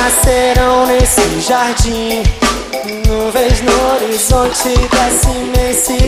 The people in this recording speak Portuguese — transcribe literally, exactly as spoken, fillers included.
nascerão nesse jardim. Nuvens no horizonte dessa imensidão.